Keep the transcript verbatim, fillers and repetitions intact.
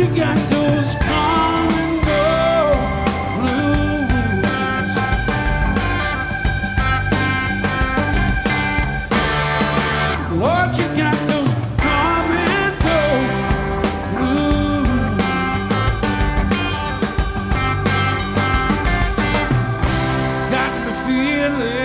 you got those come and go blues. Lord, you got those come and go blues. Got me feeling